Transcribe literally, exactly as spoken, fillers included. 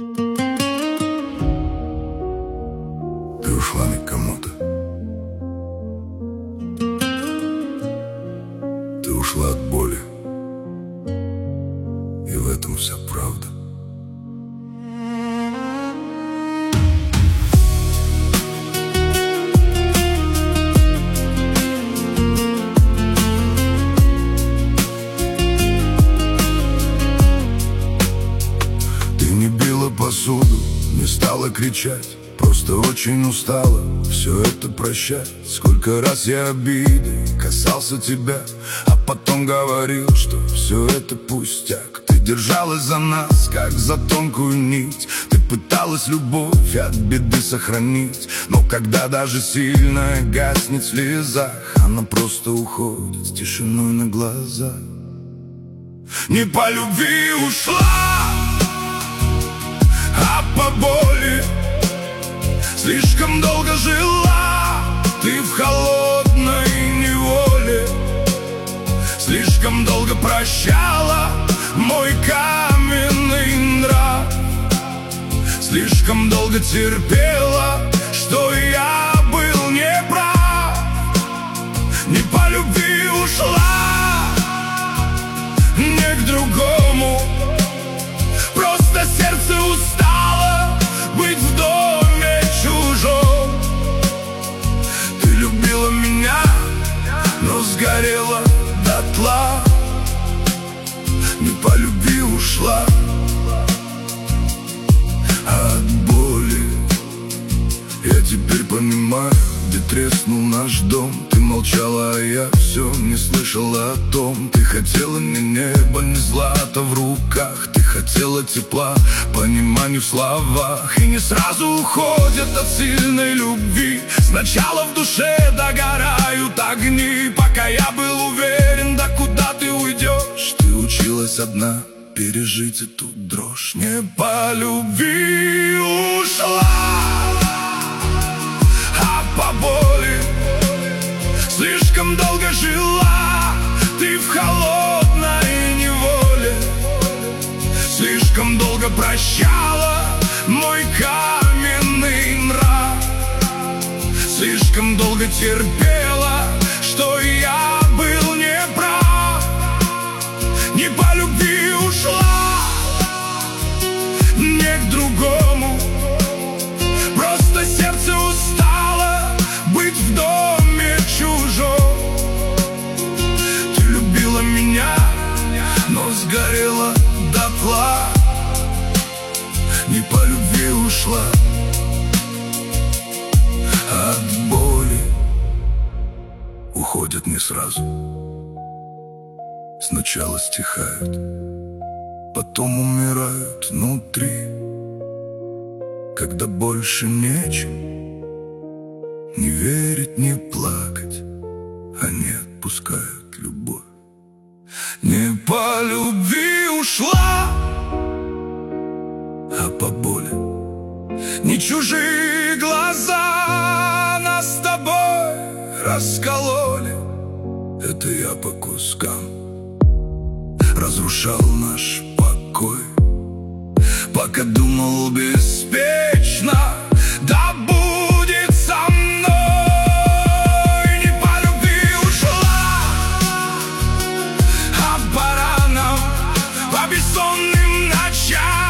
Ты ушла не к кому-то. Ты ушла от боли. И в этом вся правда. Ты не била посуду, не стала кричать, просто очень устала все это прощать. Сколько раз я обидой касался тебя, а потом говорил, что все это пустяк. Ты держалась за нас, как за тонкую нить. Ты пыталась любовь от беды сохранить, но когда даже сильная гаснет в слезах, она просто уходит с тишиной на глазах. Не по любви ушла, а по боли. Слишком долго жила ты в холодной неволе. Слишком долго прощала мой каменный нрав. Слишком долго терпела, что я был неправ. Не по любви ушла, не к другому. Просто сердце устало быть в доме чужом. Ты любила меня, но сгорела дотла. Не по любви ушла, а от боли. Я теперь понимаю, где треснул наш дом. Ты молчала, а я все не слышала о том. Ты хотела не неба, не злата в руках. Ты хотела тепла, понимания в словах. И не сразу уходят от сильной любви. Сначала в душе догорают огни. Пока я был уверен, да куда ты уйдешь. Ты училась одна пережить эту дрожь. Не по любви ушла, а по боли. Слишком долго жила ты в холодной неволе. Слишком долго прощала мой каменный нрав. Слишком долго терпела, что я был неправ. Не по любви ушла, не к другому. Просто сердце устало быть в доме чужом. Ты любила меня, но сгорела дотла. Не по любви ушла, а от боли уходят не сразу. Сначала стихают, потом умирают внутри. Когда больше нечем не верить, не плакать, они отпускают любовь. Не по любви ушла, а по боли. Не чужие глаза нас с тобой раскололи. Это я по кускам разрушал наш покой, пока думал беспечно, да будет со мной. Не по любви ушла, а по ранам, по бессонным ночам.